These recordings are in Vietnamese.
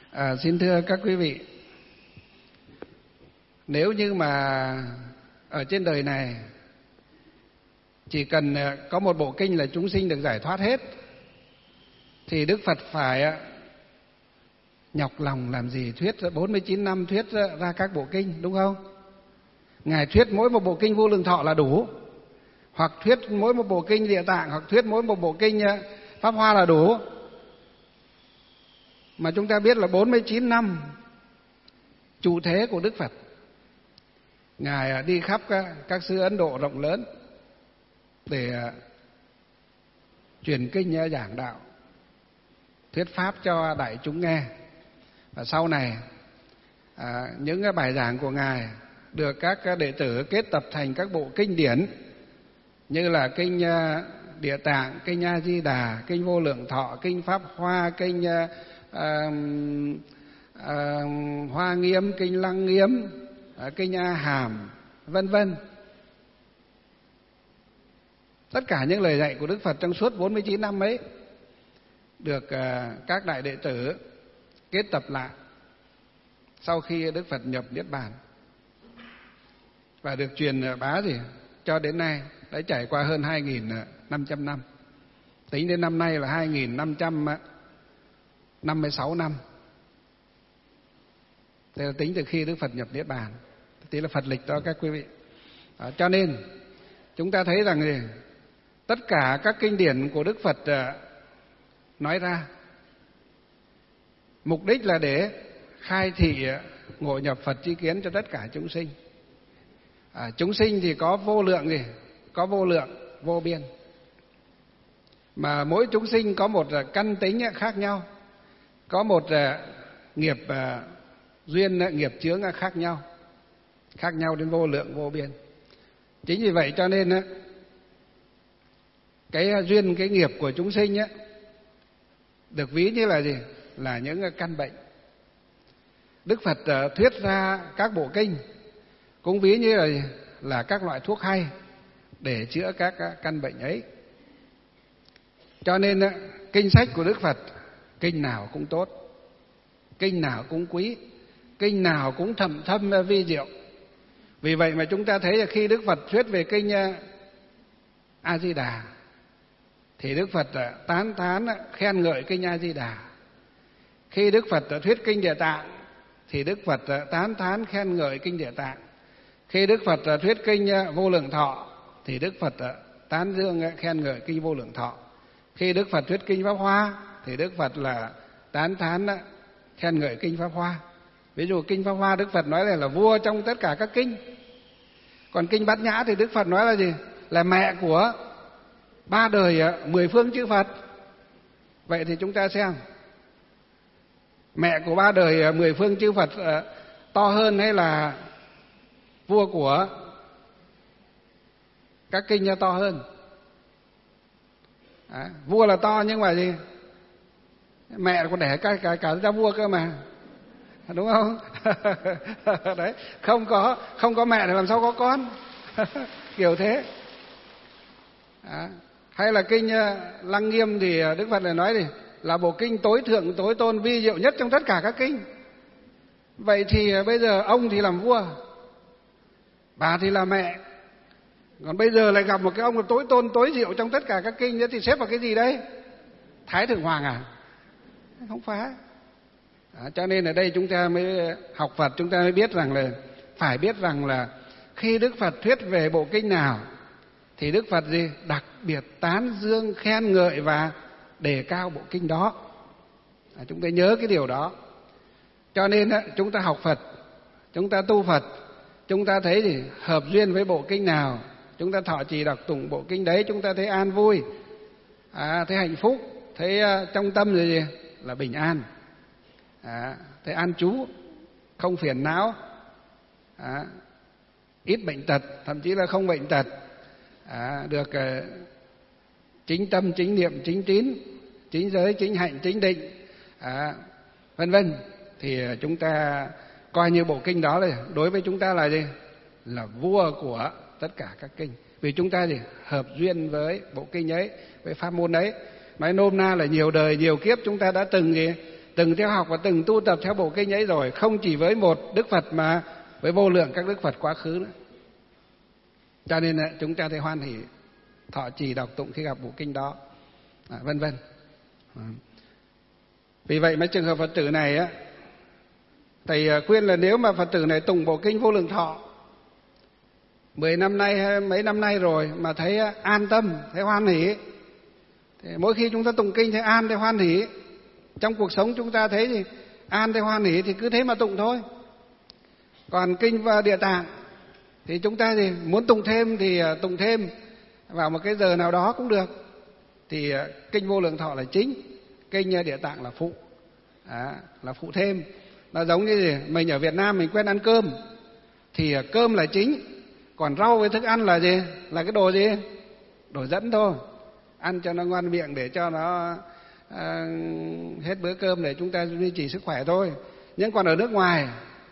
Xin thưa các quý vị, nếu như mà ở trên đời này chỉ cần có một bộ kinh là chúng sinh được giải thoát hết, thì Đức Phật phải nhọc lòng làm gì thuyết 49 năm thuyết ra các bộ kinh, đúng không? Ngài thuyết mỗi một bộ kinh Vô Lượng Thọ là đủ, hoặc thuyết mỗi một bộ kinh Địa Tạng, hoặc thuyết mỗi một bộ kinh Pháp Hoa là đủ. Mà chúng ta biết là 49 năm trụ thế của Đức Phật, Ngài đi khắp các xứ Ấn Độ rộng lớn để truyền kinh giảng đạo, thuyết pháp cho đại chúng nghe. Và sau này những cái bài giảng của Ngài được các đệ tử kết tập thành các bộ kinh điển, như là kinh Địa Tạng, kinh A Di Đà, kinh Vô Lượng Thọ, kinh Pháp Hoa, kinh Hoa Nghiêm, kinh Lăng Nghiêm, kinh A Hàm, vân vân. Tất cả những lời dạy của Đức Phật trong suốt 49 năm ấy được các đại đệ tử kết tập lại sau khi Đức Phật nhập Niết Bàn, và được truyền bá cho đến nay, đã trải qua hơn 2.500 năm. Tính đến năm nay là 2.556 năm. Thế là tính từ khi Đức Phật nhập Niết Bàn, tí là Phật lịch đó các quý vị. Cho nên chúng ta thấy rằng tất cả các kinh điển của Đức Phật nói ra mục đích là để khai thị ngộ nhập Phật tri kiến cho tất cả chúng sinh. Chúng sinh thì có vô lượng có vô lượng, vô biên. Mà mỗi chúng sinh có một căn tính khác nhau, có một nghiệp duyên, nghiệp chướng khác nhau đến vô lượng, vô biên. Chính vì vậy cho nên cái duyên, cái nghiệp của chúng sinh được ví như là gì? Là những căn bệnh. Đức Phật thuyết ra các bộ kinh cũng ví như là các loại thuốc hay để chữa các căn bệnh ấy. Cho nên kinh sách của Đức Phật, kinh nào cũng tốt, kinh nào cũng quý, kinh nào cũng thâm vi diệu. Vì vậy mà chúng ta thấy là khi Đức Phật thuyết về kinh A Di Đà thì Đức Phật tán thán khen ngợi kinh A Di Đà. Khi Đức Phật thuyết kinh Địa Tạng thì Đức Phật tán thán khen ngợi kinh Địa Tạng. Khi Đức Phật thuyết kinh Vô Lượng Thọ thì Đức Phật tán dương khen ngợi kinh Vô Lượng Thọ. Khi Đức Phật thuyết kinh Pháp Hoa thì Đức Phật là tán thán khen ngợi kinh Pháp Hoa. Ví dụ kinh Pháp Hoa Đức Phật nói là vua trong tất cả các kinh. Còn kinh Bát Nhã thì Đức Phật nói là gì? Là mẹ của 3 đời 10 phương chư Phật. Vậy thì chúng ta xem, mẹ của 3 đời 10 phương chư Phật to hơn hay là vua của các kinh to hơn? Vua là to nhưng mà gì? Mẹ còn đẻ cả ra vua cơ mà, đúng không? Đấy, không có mẹ thì làm sao có con? Kiểu thế. Hay là kinh Lăng Nghiêm thì Đức Phật lại nói là bộ kinh tối thượng, tối tôn, vi diệu nhất trong tất cả các kinh. Vậy thì bây giờ ông thì làm vua, bà thì là mẹ, còn bây giờ lại gặp một cái ông là tối tôn, tối diệu trong tất cả các kinh nữa thì xếp vào cái gì đấy? Thái thượng hoàng à? Không phải. Cho nên ở đây chúng ta mới học Phật, chúng ta mới biết rằng là phải biết rằng là khi Đức Phật thuyết về bộ kinh nào thì Đức Phật đặc biệt tán dương, khen ngợi và đề cao bộ kinh đó. Chúng ta nhớ cái điều đó. Cho nên chúng ta học Phật, chúng ta tu Phật, chúng ta thấy hợp duyên với bộ kinh nào, chúng ta thọ trì đọc tụng bộ kinh đấy, chúng ta thấy an vui, thấy hạnh phúc, thấy trong tâm là bình an, thấy an trú, không phiền não, ít bệnh tật, thậm chí là không bệnh tật, được chính tâm, chính niệm, chính tín, chính giới, chính hạnh, chính định, vân vân. Thì chúng ta coi như bộ kinh đó đối với chúng ta là gì? Là vua của tất cả các kinh. Vì chúng ta hợp duyên với bộ kinh ấy, với pháp môn ấy. Nói nôm na là nhiều đời, nhiều kiếp chúng ta đã từng từng theo học và từng tu tập theo bộ kinh ấy rồi, không chỉ với một Đức Phật mà với vô lượng các Đức Phật quá khứ nữa. Cho nên chúng ta thấy hoan hỷ thọ trì đọc tụng khi gặp bộ kinh đó, vân vân. Vì vậy mấy trường hợp Phật tử này á, thầy khuyên là nếu mà Phật tử này tụng bộ kinh Vô Lượng Thọ 10 năm nay hay mấy năm nay rồi mà thấy an tâm, thấy hoan hỷ, thì mỗi khi chúng ta tụng kinh thấy an, thấy hoan hỷ, trong cuộc sống chúng ta thấy thì an, thấy hoan hỷ thì cứ thế mà tụng thôi. Còn kinh và Địa Tạng thì chúng ta thì muốn tụng thêm thì tụng thêm vào một cái giờ nào đó cũng được. Thì kinh Vô Lượng Thọ là chính, kinh Địa Tạng là phụ, là phụ thêm. Nó giống như gì? Mình ở Việt Nam mình quen ăn cơm thì cơm là chính, còn rau với thức ăn là gì? Là cái đồ gì? Đồ dẫn thôi, ăn cho nó ngon miệng để cho nó hết bữa cơm để chúng ta duy trì sức khỏe thôi. Nhưng còn ở nước ngoài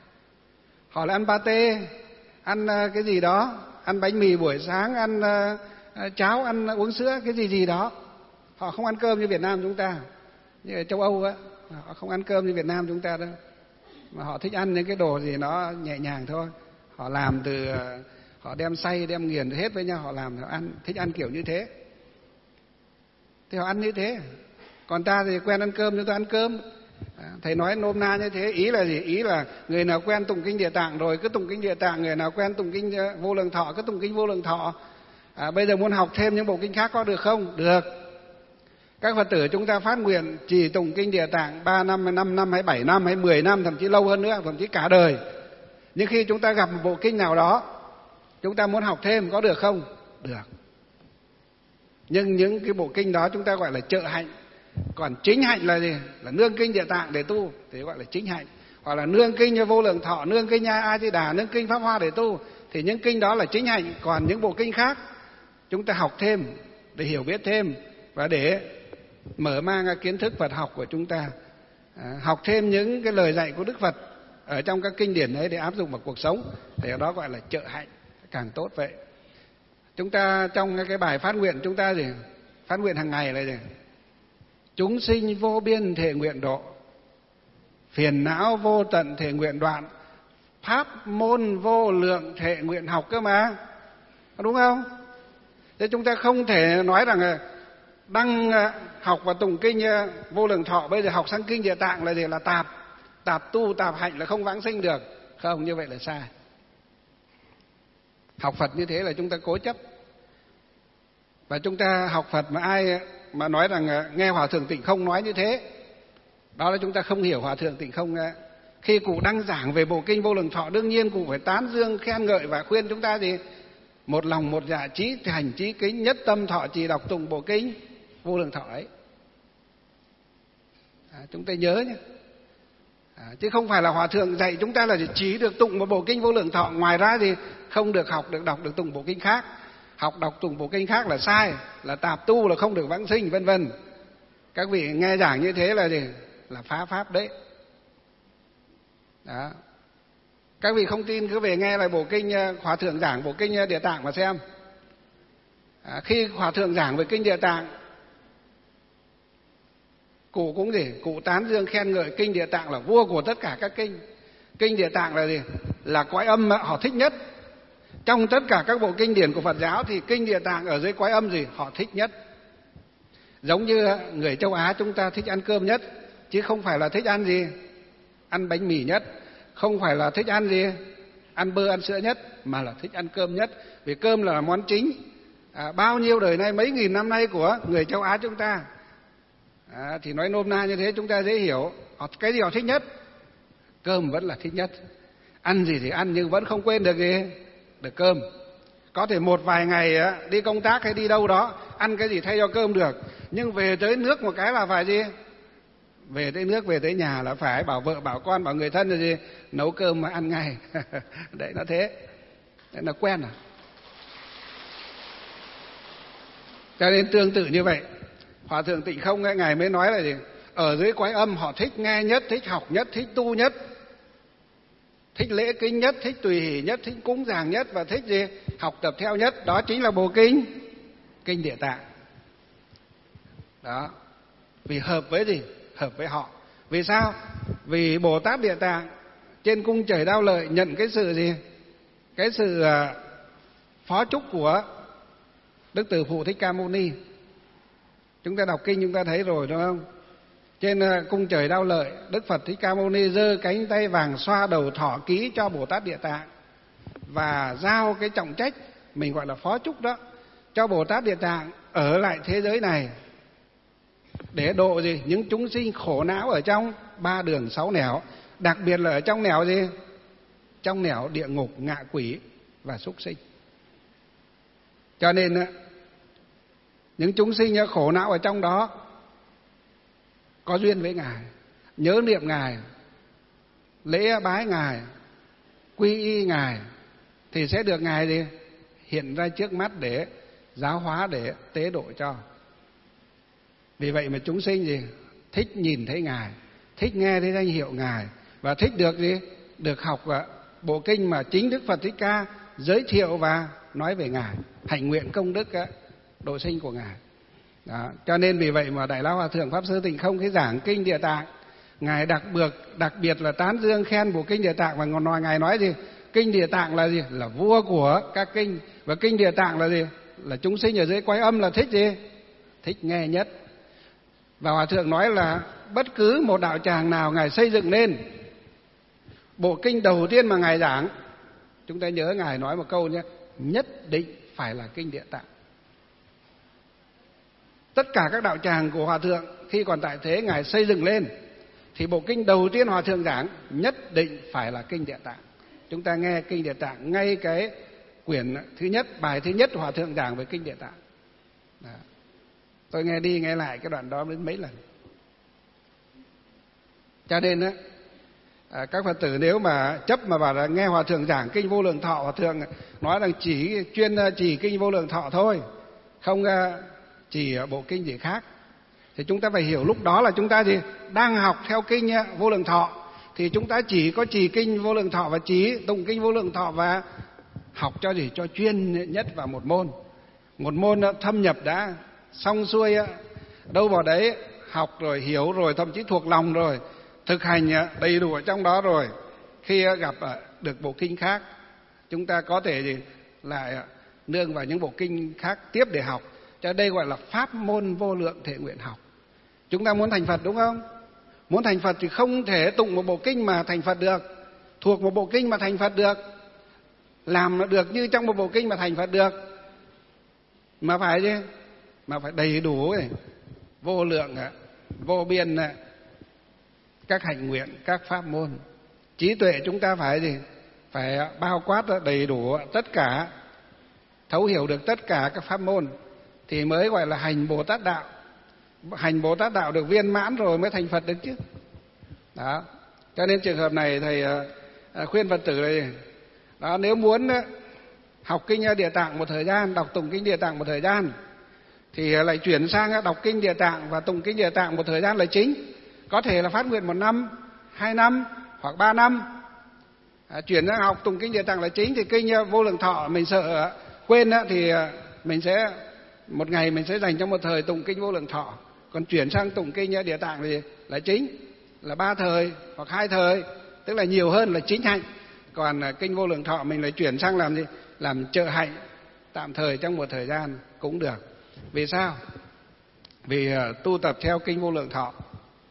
họ lại ăn pate, ăn cái gì đó, ăn bánh mì buổi sáng, ăn cháo, ăn uống sữa, cái gì đó. Họ không ăn cơm như Việt Nam chúng ta. Như ở châu Âu á, họ không ăn cơm như Việt Nam chúng ta đâu. Mà họ thích ăn những cái đồ gì nó nhẹ nhàng thôi. Họ làm từ, họ đem xay, đem nghiền hết với nhau, họ làm, họ ăn, thích ăn kiểu như thế. Thì họ ăn như thế. Còn ta thì quen ăn cơm, chúng ta ăn cơm. Thầy nói nôm na như thế, ý là gì? Ý là người nào quen tụng kinh Địa Tạng rồi cứ tụng kinh Địa Tạng, người nào quen tụng kinh Vô Lượng Thọ cứ tụng kinh Vô Lượng Thọ. Bây giờ muốn học thêm những bộ kinh khác có được không? Được. Các Phật tử chúng ta phát nguyện chỉ tụng kinh Địa Tạng 3 năm, hay 5 năm, hay 7 năm, hay 10 năm, thậm chí lâu hơn nữa, thậm chí cả đời. Nhưng khi chúng ta gặp một bộ kinh nào đó, chúng ta muốn học thêm có được không? Được. Nhưng những cái bộ kinh đó chúng ta gọi là trợ hạnh. Còn chính hạnh là gì? Là nương kinh Địa Tạng để tu thì gọi là chính hạnh. Hoặc là nương kinh Vô Lượng Thọ, nương kinh A Di Đà, nương kinh Pháp Hoa để tu thì những kinh đó là chính hạnh. Còn những bộ kinh khác chúng ta học thêm để hiểu biết thêm và để mở mang kiến thức Phật học của chúng ta, học thêm những cái lời dạy của Đức Phật ở trong các kinh điển ấy để áp dụng vào cuộc sống, thì đó gọi là trợ hạnh, càng tốt vậy. Chúng ta trong cái bài phát nguyện chúng ta gì? Phát nguyện hàng ngày là gì? Chúng sinh vô biên thể nguyện độ, phiền não vô tận thể nguyện đoạn, pháp môn vô lượng thể nguyện học cơ mà, đúng không? Thế chúng ta không thể nói rằng đang học và tụng kinh Vô Lượng Thọ bây giờ học sang kinh Địa Tạng là gì? Là tạp tu, tạp hạnh, là không vãng sinh được. Không, như vậy là sai. Học Phật như thế là chúng ta cố chấp. Và chúng ta học Phật mà ai mà nói rằng nghe Hòa Thượng Tịnh Không nói như thế, đó là chúng ta không hiểu Hòa Thượng Tịnh Không. Khi cụ đăng giảng về bộ kinh Vô Lượng Thọ, đương nhiên cụ phải tán dương khen ngợi và khuyên chúng ta gì? Một lòng một dạ trí hành trí kính, nhất tâm thọ trì đọc tụng bộ kinh Vô Lượng Thọ ấy. Chúng ta nhớ nhé. Chứ không phải là Hòa Thượng dạy chúng ta là chỉ được tụng một bộ kinh Vô Lượng Thọ, ngoài ra thì không được học, được đọc, được tụng bộ kinh khác. Học đọc tụng bộ kinh khác là sai, là tạp tu, là không được vãng sinh, vân vân. Các vị nghe giảng như thế là gì? Là phá pháp đấy. Đó. Các vị không tin cứ về nghe lại bộ kinh Hòa Thượng giảng bộ kinh Địa Tạng mà xem. Khi Hòa Thượng giảng về kinh Địa Tạng, cụ cũng gì? Cụ tán dương khen ngợi kinh Địa Tạng là vua của tất cả các kinh. Kinh Địa Tạng là gì? Là cõi âm họ thích nhất. Trong tất cả các bộ kinh điển của Phật giáo thì kinh Địa Tạng ở dưới cõi âm gì? Họ thích nhất. Giống như người châu Á chúng ta thích ăn cơm nhất, chứ không phải là thích ăn gì? Ăn bánh mì nhất. Không phải là thích ăn gì? Ăn bơ, ăn sữa nhất, mà là thích ăn cơm nhất. Vì cơm là món chính. Bao nhiêu đời nay, mấy nghìn năm nay của người châu Á chúng ta. Thì nói nôm na như thế chúng ta dễ hiểu. Cái gì họ thích nhất? Cơm vẫn là thích nhất. Ăn gì thì ăn nhưng vẫn không quên được gì? Được cơm. Có thể một vài ngày đi công tác hay đi đâu đó ăn cái gì thay cho cơm được, nhưng về tới nước một cái là phải gì? Về tới nước, về tới nhà là phải bảo vợ, bảo con, bảo người thân là gì? Nấu cơm mà ăn ngay. Đấy nó thế. Đấy là quen à. Cho nên tương tự như vậy, Hòa Thượng Tịnh Không Ngài mới nói là gì? Ở dưới cõi âm họ thích nghe nhất, thích học nhất, thích tu nhất, thích lễ kính nhất, thích tùy hỷ nhất, thích cúng dường nhất và thích gì? Học tập theo nhất. Đó chính là bộ kinh kinh Địa Tạng. Đó. Vì hợp với gì? Hợp với họ. Vì sao? Vì Bồ Tát Địa Tạng trên cung trời Đao Lợi nhận cái sự gì? Cái sự phó chúc của Đức Từ Phụ Thích Ca Mâu Ni. Chúng ta đọc kinh chúng ta thấy rồi đúng không? Trên cung trời Đao Lợi, Đức Phật Thích Ca Mâu Ni giơ cánh tay vàng xoa đầu thọ ký cho Bồ Tát Địa Tạng và giao cái trọng trách, mình gọi là phó chúc đó, cho Bồ Tát Địa Tạng ở lại thế giới này để độ gì? Những chúng sinh khổ não ở trong 3 đường 6 nẻo, đặc biệt là ở trong nẻo gì? Trong nẻo địa ngục, ngạ quỷ và súc sinh. Cho nên những chúng sinh khổ não ở trong đó có duyên với Ngài, nhớ niệm Ngài, lễ bái Ngài, quy y Ngài thì sẽ được Ngài gì? Hiện ra trước mắt để giáo hóa, để tế độ cho. Vì vậy mà chúng sinh gì? Thích nhìn thấy Ngài, thích nghe thấy danh hiệu Ngài, và thích được gì? Được học bộ kinh mà chính Đức Phật Thích Ca giới thiệu và nói về Ngài, hạnh nguyện công đức độ sinh của Ngài. Đó. Cho nên vì vậy mà Đại Lão Hòa Thượng Pháp Sư Tịnh Không cái giảng kinh Địa Tạng, Ngài đặc biệt là tán dương khen bộ kinh Địa Tạng, và Ngài nói gì? Kinh Địa Tạng là gì? Là vua của các kinh. Và kinh Địa Tạng là gì? Là chúng sinh ở dưới Quái Âm là thích gì? Thích nghe nhất. Và Hòa Thượng nói là bất cứ một đạo tràng nào Ngài xây dựng lên, bộ kinh đầu tiên mà Ngài giảng, chúng ta nhớ Ngài nói một câu nhé: nhất định phải là kinh Địa Tạng. Tất cả các đạo tràng của Hòa Thượng khi còn tại thế Ngài xây dựng lên thì bộ kinh đầu tiên Hòa Thượng giảng nhất định phải là kinh Địa Tạng. Chúng ta nghe kinh Địa Tạng, ngay cái quyển thứ nhất, bài thứ nhất Hòa Thượng giảng về kinh Địa Tạng. Đó. Tôi nghe đi nghe lại cái đoạn đó đến mấy lần. Cho nên các Phật tử nếu mà chấp mà bảo là nghe Hòa Thượng giảng kinh Vô Lượng Thọ, Hòa Thượng nói rằng chuyên chỉ kinh Vô Lượng Thọ thôi, không chỉ bộ kinh gì khác, thì chúng ta phải hiểu lúc đó là chúng ta gì? Đang học theo kinh Vô Lượng Thọ, thì chúng ta chỉ có trì kinh Vô Lượng Thọ và chỉ tụng kinh Vô Lượng Thọ, và học cho gì? Cho chuyên nhất vào một môn. Một môn thâm nhập đã xong xuôi, đâu vào đấy học rồi, hiểu rồi, thậm chí thuộc lòng rồi, thực hành đầy đủ ở trong đó rồi, khi gặp được bộ kinh khác, chúng ta có thể gì? Lại nương vào những bộ kinh khác tiếp để học. Cho đây gọi là pháp môn vô lượng thể nguyện học. Chúng ta muốn thành Phật đúng không? Muốn thành Phật thì không thể tụng một bộ kinh mà thành Phật được, thuộc một bộ kinh mà thành Phật được, làm được như trong một bộ kinh mà thành Phật được, mà phải gì? Mà phải đầy đủ vô lượng, vô biên các hạnh nguyện, các pháp môn. Trí tuệ chúng ta phải gì? Phải bao quát đầy đủ tất cả, thấu hiểu được tất cả các pháp môn, thì mới gọi là hành Bồ Tát đạo. Hành Bồ Tát đạo được viên mãn rồi mới thành Phật được chứ. Đó. Cho nên trường hợp này thầy khuyên Phật tử này, đó, nếu muốn học kinh Địa Tạng một thời gian, đọc tụng kinh Địa Tạng một thời gian, thì lại chuyển sang đọc kinh Địa Tạng và tụng kinh Địa Tạng một thời gian là chính. Có thể là phát nguyện 1 năm, 2 năm hoặc 3 năm. Chuyển sang học tụng kinh Địa Tạng là chính, thì kinh Vô Lượng Thọ mình sợ quên thì mình sẽ một ngày mình sẽ dành cho một thời tụng kinh Vô Lượng Thọ. Còn chuyển sang tụng kinh Địa Tạng thì là chính, là 3 thời hoặc 2 thời, tức là nhiều hơn là chính hạnh. Còn kinh Vô Lượng Thọ mình lại chuyển sang làm gì? Làm trợ hạnh tạm thời trong một thời gian cũng được. Vì sao? Vì tu tập theo kinh Vô Lượng Thọ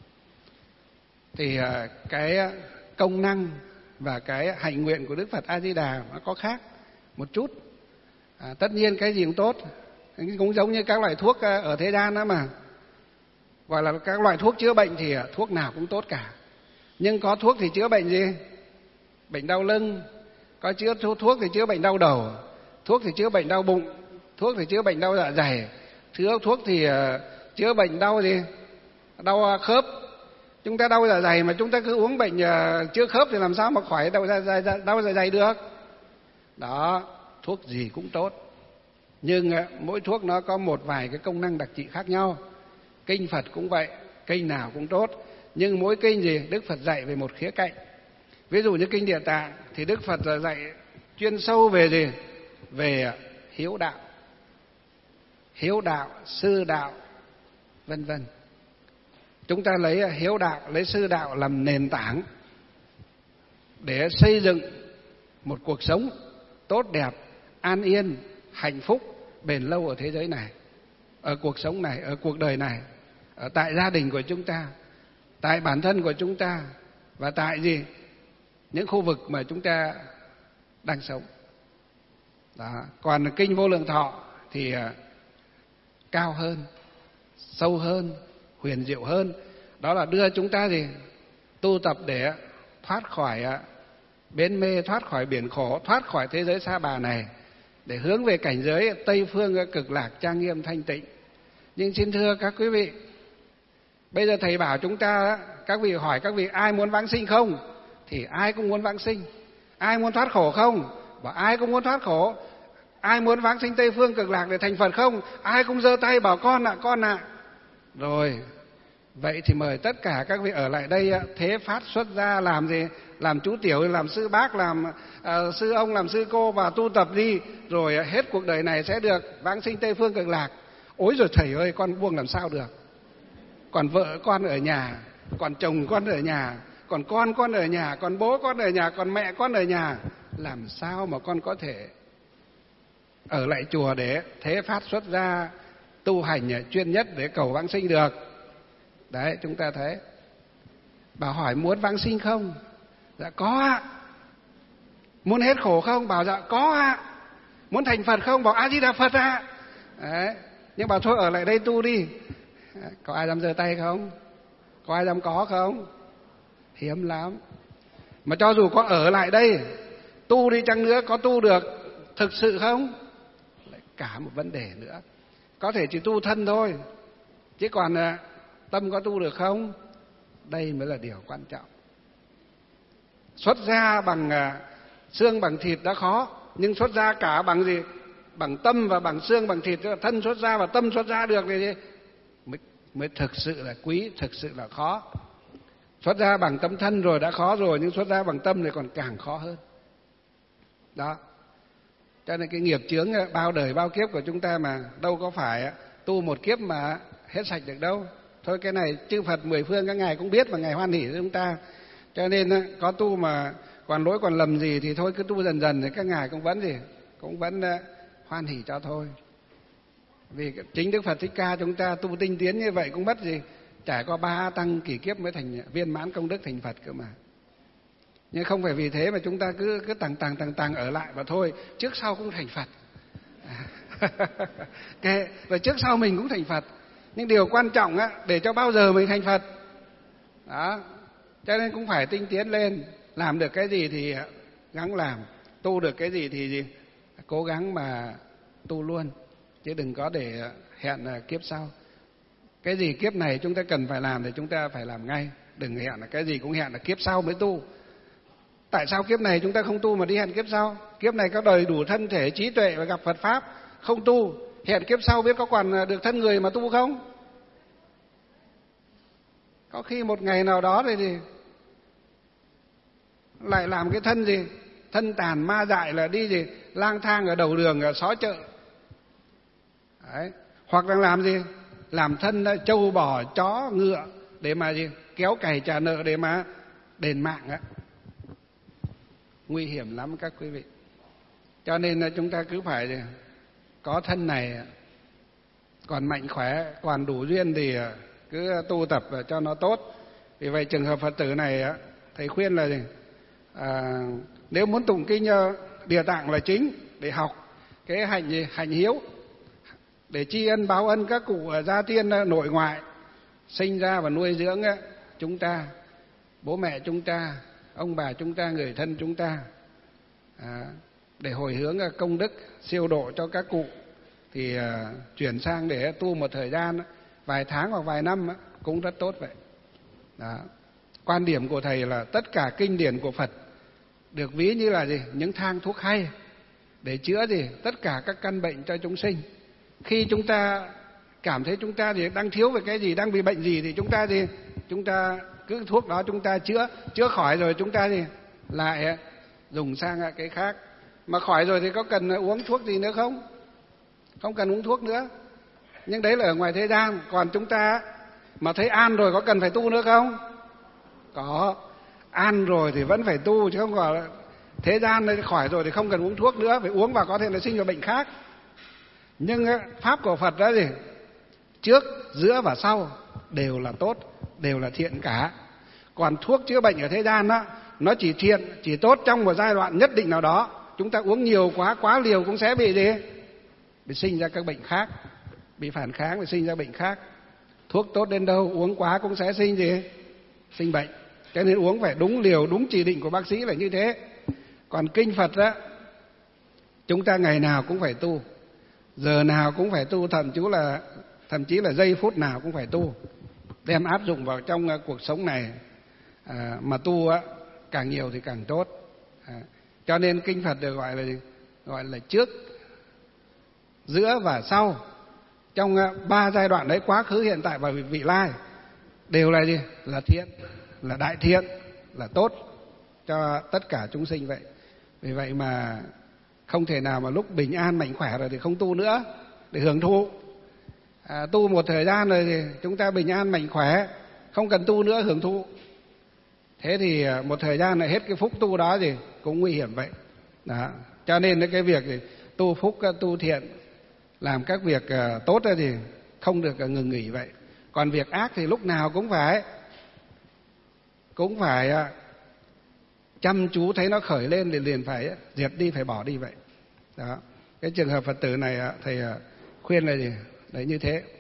thì cái công năng và cái hạnh nguyện của Đức Phật A Di Đà nó có khác một chút. Tất nhiên cái gì cũng tốt, cũng giống như các loại thuốc ở thế gian đó mà, gọi là các loại thuốc chữa bệnh thì thuốc nào cũng tốt cả. Nhưng có thuốc thì chữa bệnh gì? Bệnh đau lưng, có thuốc thì chữa bệnh đau đầu, thuốc thì chữa bệnh đau bụng, thuốc thì chữa bệnh đau dạ dày, thuốc thì chữa bệnh đau gì? Đau khớp. Chúng ta đau dạ dày mà chúng ta cứ uống bệnh chữa khớp thì làm sao mà khỏi đau dạ dày được? Đó, thuốc gì cũng tốt, nhưng mỗi thuốc nó có một vài cái công năng đặc trị khác nhau. Kinh Phật cũng vậy, kinh nào cũng tốt, nhưng mỗi kinh gì Đức Phật dạy về một khía cạnh. Ví dụ như kinh Địa Tạng thì Đức Phật dạy chuyên sâu về gì? Về hiếu đạo, sư đạo, vân vân. Chúng ta lấy hiếu đạo, lấy sư đạo làm nền tảng để xây dựng một cuộc sống tốt đẹp, an yên, hạnh phúc, bền lâu ở thế giới này, ở cuộc sống này, ở cuộc đời này, ở tại gia đình của chúng ta, tại bản thân của chúng ta và tại những khu vực mà chúng ta đang sống. Đó. Còn kinh Vô Lượng Thọ thì cao hơn, sâu hơn, huyền diệu hơn. Đó là đưa chúng ta tu tập để thoát khỏi bến mê, thoát khỏi biển khổ, thoát khỏi thế giới sa bà này, để hướng về cảnh giới Tây Phương cực lạc trang nghiêm thanh tịnh. Nhưng xin thưa các quý vị, bây giờ thầy bảo chúng ta, các vị hỏi các vị ai muốn vãng sinh không? Thì ai cũng muốn vãng sinh. Ai muốn thoát khổ không? Bảo ai cũng muốn thoát khổ. Ai muốn vãng sinh Tây Phương cực lạc để thành Phật không? Ai cũng giơ tay bảo con ạ, con ạ. Rồi, vậy thì mời tất cả các vị ở lại đây thế phát xuất gia làm gì? Làm chú tiểu, làm sư bác, làm sư ông, làm sư cô và tu tập đi. Rồi hết cuộc đời này sẽ được vãng sinh Tây Phương cực lạc. Ôi rồi thầy ơi, con buông làm sao được? Còn vợ con ở nhà, còn chồng con ở nhà, còn con ở nhà, còn bố con ở nhà, còn mẹ con ở nhà. Làm sao mà con có thể ở lại chùa để thế phát xuất gia tu hành chuyên nhất để cầu vãng sinh được? Đấy, chúng ta thấy. Bảo hỏi muốn vãng sinh không? Dạ có ạ. Muốn hết khổ không? Bảo dạ có ạ. Muốn thành Phật không? Bảo A Di Đà Phật ạ. Đấy. Nhưng bảo thôi ở lại đây tu đi. Có ai dám giơ tay không? Có ai dám có không? Hiếm lắm. Mà cho dù có ở lại đây tu đi chăng nữa, có tu được thực sự không? Lại cả một vấn đề nữa. Có thể chỉ tu thân thôi, chứ còn tâm có tu được không? Đây mới là điều quan trọng. Xuất gia bằng xương bằng thịt đã khó, nhưng xuất gia cả bằng gì? Bằng tâm và bằng xương bằng thịt, thân xuất gia và tâm xuất gia được thì mới thực sự là quý, thực sự là khó. Xuất gia bằng tâm thân rồi đã khó rồi, nhưng xuất gia bằng tâm thì còn càng khó hơn. Đó. Cho nên cái nghiệp chướng bao đời bao kiếp của chúng ta mà đâu có phải tu một kiếp mà hết sạch được đâu. Thôi cái này chư Phật mười phương các ngài cũng biết và ngài hoan hỷ với chúng ta. Cho nên có tu mà còn lỗi còn lầm gì thì thôi cứ tu dần dần thì các ngài cũng vẫn hoan hỷ cho thôi. Vì chính Đức Phật Thích Ca chúng ta tu tinh tiến như vậy cũng mất trải qua 3 tăng kỳ kiếp mới thành viên mãn công đức thành Phật cơ mà. Nhưng không phải vì thế mà chúng ta cứ tằng ở lại và thôi, trước sau cũng thành Phật. Rồi trước sau mình cũng thành Phật. Nhưng điều quan trọng để cho bao giờ mình thành Phật. Đó. Cho nên cũng phải tinh tiến lên, làm được cái gì thì gắng làm, tu được cái gì thì cố gắng mà tu luôn, chứ đừng có để hẹn kiếp sau. Cái gì kiếp này chúng ta cần phải làm thì chúng ta phải làm ngay, đừng hẹn là cái gì cũng hẹn là kiếp sau mới tu. Tại sao kiếp này chúng ta không tu mà đi hẹn kiếp sau? Kiếp này có đầy đủ thân thể, trí tuệ và gặp Phật Pháp, không tu, hẹn kiếp sau biết có còn được thân người mà tu không? Có khi một ngày nào đó thì lại làm cái thân thân tàn ma dại là đi lang thang ở đầu đường, ở xó chợ. Đấy. Hoặc là làm làm thân trâu bò chó ngựa để mà kéo cày trả nợ để mà đền mạng á. Nguy hiểm lắm các quý vị. Cho nên là chúng ta cứ phải có thân này còn mạnh khỏe, còn đủ duyên thì cứ tu tập cho nó tốt. Vì vậy trường hợp Phật tử này thầy khuyên là nếu muốn tụng kinh Địa Tạng là chính, để học cái hành hiếu, để tri ân báo ân các cụ gia tiên nội ngoại sinh ra và nuôi dưỡng chúng ta, bố mẹ chúng ta, ông bà chúng ta, người thân chúng ta, để hồi hướng công đức siêu độ cho các cụ, thì chuyển sang để tu một thời gian vài tháng hoặc vài năm cũng rất tốt vậy. Đó. Quan điểm của thầy là tất cả kinh điển của Phật được ví như là những thang thuốc hay để chữa tất cả các căn bệnh cho chúng sinh. Khi chúng ta cảm thấy chúng ta đang thiếu về cái gì, đang bị bệnh gì thì chúng ta cứ thuốc đó chúng ta chữa khỏi rồi chúng ta lại dùng sang cái khác. Mà khỏi rồi thì có cần uống thuốc gì nữa không? Không cần uống thuốc nữa. Nhưng đấy là ở ngoài thế gian. Còn chúng ta Mà thấy an rồi có cần phải tu nữa không? Có. An rồi thì vẫn phải tu, chứ không gọi là thế gian này khỏi rồi thì không cần uống thuốc nữa, phải uống vào có thể là sinh ra bệnh khác. Nhưng pháp của Phật đó gì? Trước, giữa và sau đều là tốt, đều là thiện cả. Còn thuốc chữa bệnh ở thế gian đó, nó chỉ thiện, chỉ tốt trong một giai đoạn nhất định nào đó. Chúng ta uống nhiều quá liều cũng sẽ bị gì? Bị sinh ra các bệnh khác, bị phản kháng, bị sinh ra bệnh khác. Thuốc tốt đến đâu uống quá cũng sẽ sinh gì? Sinh bệnh. Cho nên uống phải đúng liều, đúng chỉ định của bác sĩ là như thế. Còn kinh Phật đó, chúng ta ngày nào cũng phải tu, giờ nào cũng phải tu, thậm chí là giây phút nào cũng phải tu, đem áp dụng vào trong cuộc sống này. Mà tu càng nhiều thì càng tốt. Cho nên kinh Phật được gọi là trước, giữa và sau. Trong 3 giai đoạn đấy, quá khứ, hiện tại và vị lai, đều là gì? Là thiện, là đại thiện, là tốt cho tất cả chúng sinh vậy. Vì vậy mà không thể nào mà lúc bình an mạnh khỏe rồi thì không tu nữa để hưởng thụ. Tu một thời gian rồi thì chúng ta bình an mạnh khỏe, không cần tu nữa, hưởng thụ. Thế thì một thời gian lại hết cái phúc tu đó thì cũng nguy hiểm vậy. Đó. Cho nên cái việc tu phúc, tu thiện, làm các việc tốt thì không được ngừng nghỉ vậy. Còn việc ác thì lúc nào cũng phải chăm chú, thấy nó khởi lên thì liền phải diệt đi, phải bỏ đi vậy. Đó. Cái trường hợp Phật tử này thầy khuyên là gì? Đấy, như thế.